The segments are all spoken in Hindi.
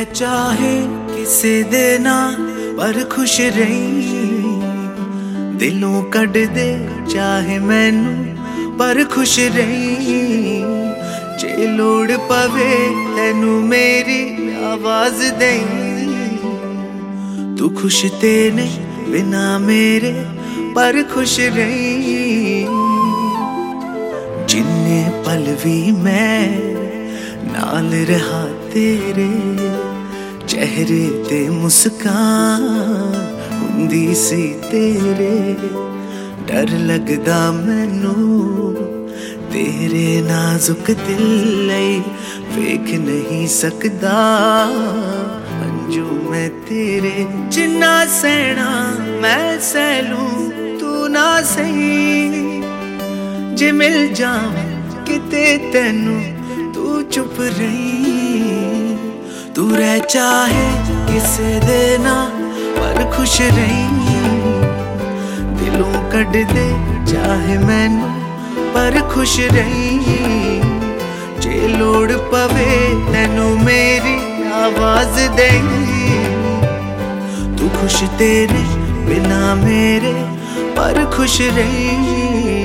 रह चाहे किसे देना पर खुश रही, दिलों कट दे चाहे मैनू पर खुश रही। जे लोड़ पवे तेनू मेरी आवाज देई, तू खुश तेने बिना मेरे पर खुश रही। जिन्ने पल भी मैं नाल रहा तेरे, चेहरे ते मुस्कान हुंदी सी तेरे। डर लगदा मैनू तेरे नाजुक दिल लई, वेख नहीं सकदा अंजू मैं तेरे। जिन्ना सहना मैं सह लूं तू ना सही, जे मिल जावां किते तेनू तू चुप रही। तू रह चाहे किसे देना पर खुश रही, दिलों कट दे चाहे मैनू पर खुश रही। जे लोड़ पवे तेनू मेरी आवाज देई, तू खुश तेरे बिना मेरे पर खुश रही।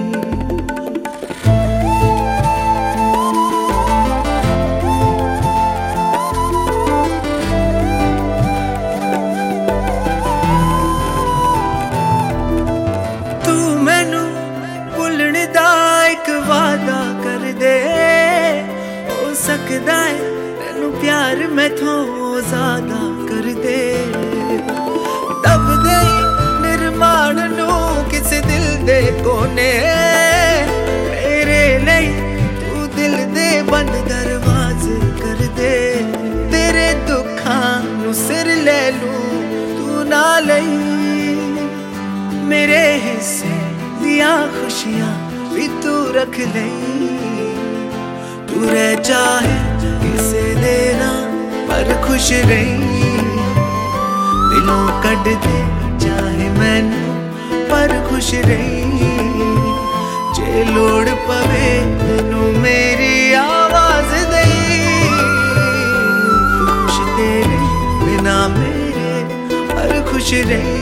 वादा कर दे हो सकदा है तेनू प्यार मैथों ज्यादा कर दे। दब दे निर्माण नू किसी दिल दे कोने, मेरे लिए तू दिल दे बंद दरवाजे कर दे। तेरे दुखां नू सिर ले लूं तू ना लई, मेरे हिस्से दिया खुशियां भी तू रख ले। तू रह चाहे किसे देना पर खुश रही, दिलों कट दे चाहे मैनू पर खुश रही। जे लोड़ पवे तेनू मेरी आवाज देई, तू खुश तेरे बिना मेरे पर खुश रही।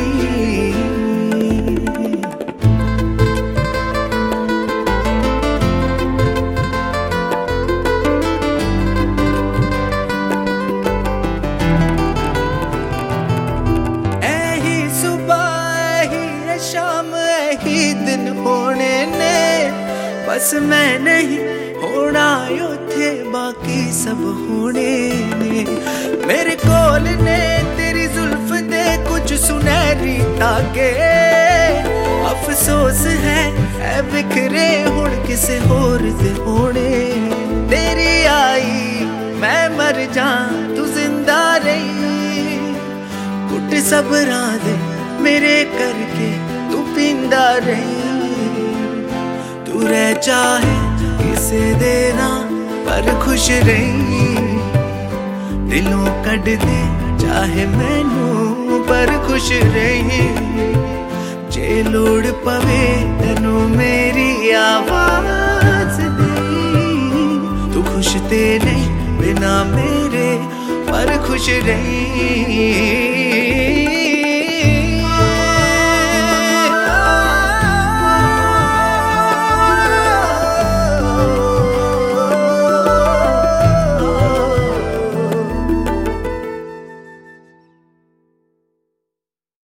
दिन होने ने बस मैं नहीं होना उथे, बाकी सब होने ने मेरे कोल ने। तेरी जुल्फ दे कुछ सुनहरी ताके, अफसोस है बिखरे हुण किसे होर दे होने। तेरी आई मैं मर जा तू जिंदा रही, कुट सबरां दे मेरे करके तू पींदा रही। तू रह चाहे किसे देना पर खुश रही, दिलों कट दे चाहे मैनू पर खुश रही। जे लोड़ पवे तेनू मेरी आवाज देई, तू खुश तेरे बिना मेरे पर खुश रही।